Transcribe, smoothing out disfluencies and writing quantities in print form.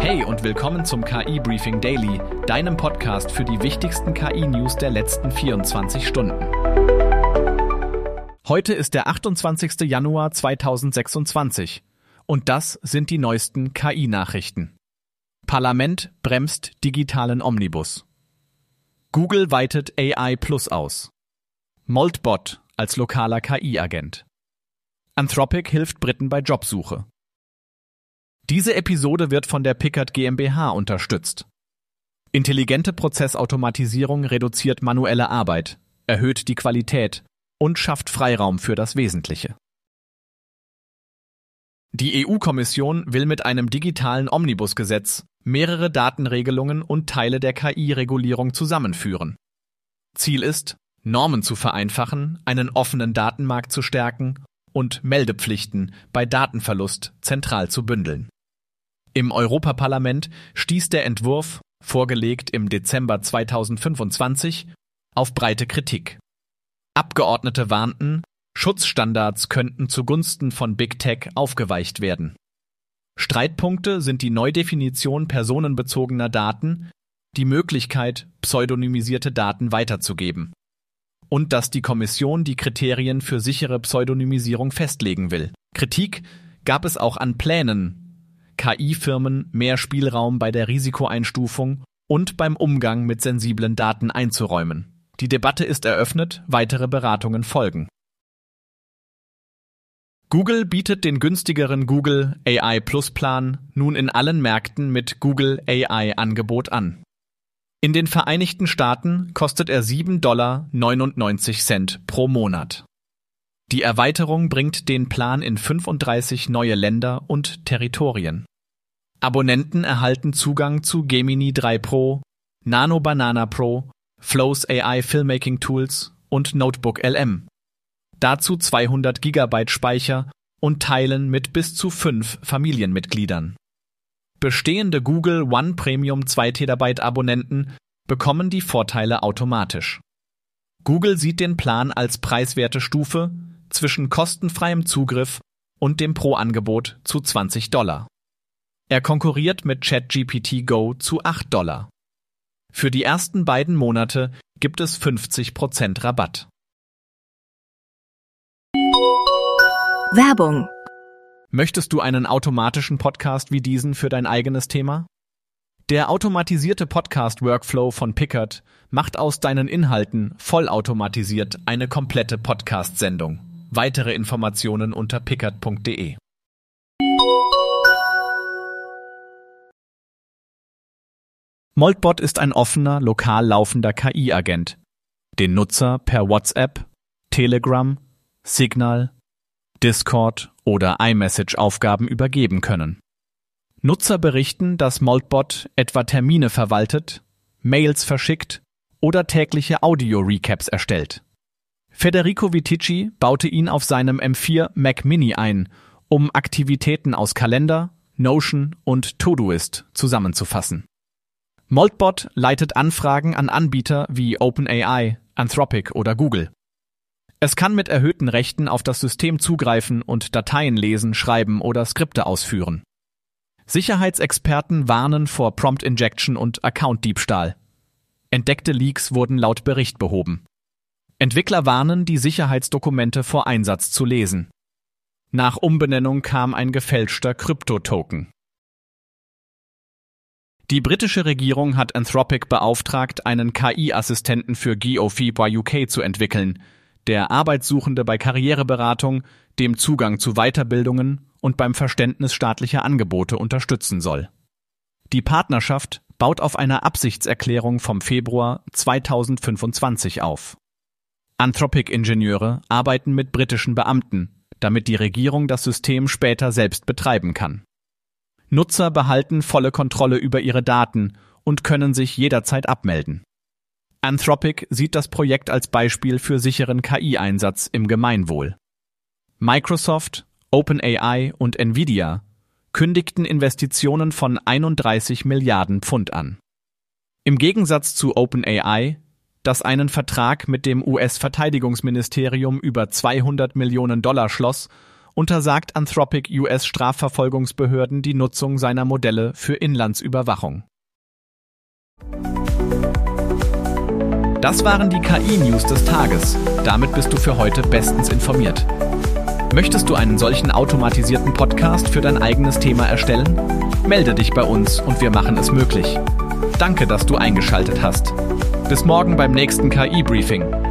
Hey und willkommen zum KI Briefing Daily, deinem Podcast für die wichtigsten KI-News der letzten 24 Stunden. Heute ist der 28. Januar 2026 und das sind die neuesten KI-Nachrichten. Parlament bremst digitalen Omnibus. Google weitet AI Plus aus. Moltbot als lokaler KI-Agent. Anthropic hilft Briten bei Jobsuche. Diese Episode wird von der Pickard GmbH unterstützt. Intelligente Prozessautomatisierung reduziert manuelle Arbeit, erhöht die Qualität und schafft Freiraum für das Wesentliche. Die EU-Kommission will mit einem digitalen Omnibusgesetz mehrere Datenregelungen und Teile der KI-Regulierung zusammenführen. Ziel ist, Normen zu vereinfachen, einen offenen Datenmarkt zu stärken und Meldepflichten bei Datenverlust zentral zu bündeln. Im Europaparlament stieß der Entwurf, vorgelegt im Dezember 2025, auf breite Kritik. Abgeordnete warnten, Schutzstandards könnten zugunsten von Big Tech aufgeweicht werden. Streitpunkte sind die Neudefinition personenbezogener Daten, die Möglichkeit, pseudonymisierte Daten weiterzugeben, und dass die Kommission die Kriterien für sichere Pseudonymisierung festlegen will. Kritik gab es auch an Plänen, KI-Firmen mehr Spielraum bei der Risikoeinstufung und beim Umgang mit sensiblen Daten einzuräumen. Die Debatte ist eröffnet, weitere Beratungen folgen. Google bietet den günstigeren Google AI Plus Plan nun in allen Märkten mit Google AI Angebot an. In den Vereinigten Staaten kostet er $7,99 pro Monat. Die Erweiterung bringt den Plan in 35 neue Länder und Territorien. Abonnenten erhalten Zugang zu Gemini 3 Pro, Nano Banana Pro, Flows AI Filmmaking Tools und Notebook LM. Dazu 200 GB Speicher und Teilen mit bis zu 5 Familienmitgliedern. Bestehende Google One Premium 2 TB Abonnenten bekommen die Vorteile automatisch. Google sieht den Plan als preiswerte Stufe zwischen kostenfreiem Zugriff und dem Pro-Angebot zu $20. Er konkurriert mit ChatGPT Go zu $8. Für die ersten beiden Monate gibt es 50% Rabatt. Werbung. Möchtest du einen automatischen Podcast wie diesen für dein eigenes Thema? Der automatisierte Podcast-Workflow von Pickard macht aus deinen Inhalten vollautomatisiert eine komplette Podcast-Sendung. Weitere Informationen unter pickard.de. Moltbot ist ein offener, lokal laufender KI-Agent, den Nutzer per WhatsApp, Telegram, Signal, Discord oder iMessage Aufgaben übergeben können. Nutzer berichten, dass Moltbot etwa Termine verwaltet, Mails verschickt oder tägliche Audio-Recaps erstellt. Federico Viticci baute ihn auf seinem M4 Mac Mini ein, um Aktivitäten aus Kalender, Notion und Todoist zusammenzufassen. Moltbot leitet Anfragen an Anbieter wie OpenAI, Anthropic oder Google. Es kann mit erhöhten Rechten auf das System zugreifen und Dateien lesen, schreiben oder Skripte ausführen. Sicherheitsexperten warnen vor Prompt Injection und Account-Diebstahl. Entdeckte Leaks wurden laut Bericht behoben. Entwickler warnen, die Sicherheitsdokumente vor Einsatz zu lesen. Nach Umbenennung kam ein gefälschter Krypto-Token. Die britische Regierung hat Anthropic beauftragt, einen KI-Assistenten für GeoFibra UK zu entwickeln, der Arbeitssuchende bei Karriereberatung, dem Zugang zu Weiterbildungen und beim Verständnis staatlicher Angebote unterstützen soll. Die Partnerschaft baut auf einer Absichtserklärung vom Februar 2025 auf. Anthropic-Ingenieure arbeiten mit britischen Beamten, damit die Regierung das System später selbst betreiben kann. Nutzer behalten volle Kontrolle über ihre Daten und können sich jederzeit abmelden. Anthropic sieht das Projekt als Beispiel für sicheren KI-Einsatz im Gemeinwohl. Microsoft, OpenAI und Nvidia kündigten Investitionen von 31 Milliarden Pfund an. Im Gegensatz zu OpenAI, das einen Vertrag mit dem US-Verteidigungsministerium über $200 Millionen schloss, untersagt Anthropic US-Strafverfolgungsbehörden die Nutzung seiner Modelle für Inlandsüberwachung. Das waren die KI-News des Tages. Damit bist du für heute bestens informiert. Möchtest du einen solchen automatisierten Podcast für dein eigenes Thema erstellen? Melde dich bei uns und wir machen es möglich. Danke, dass du eingeschaltet hast. Bis morgen beim nächsten KI-Briefing.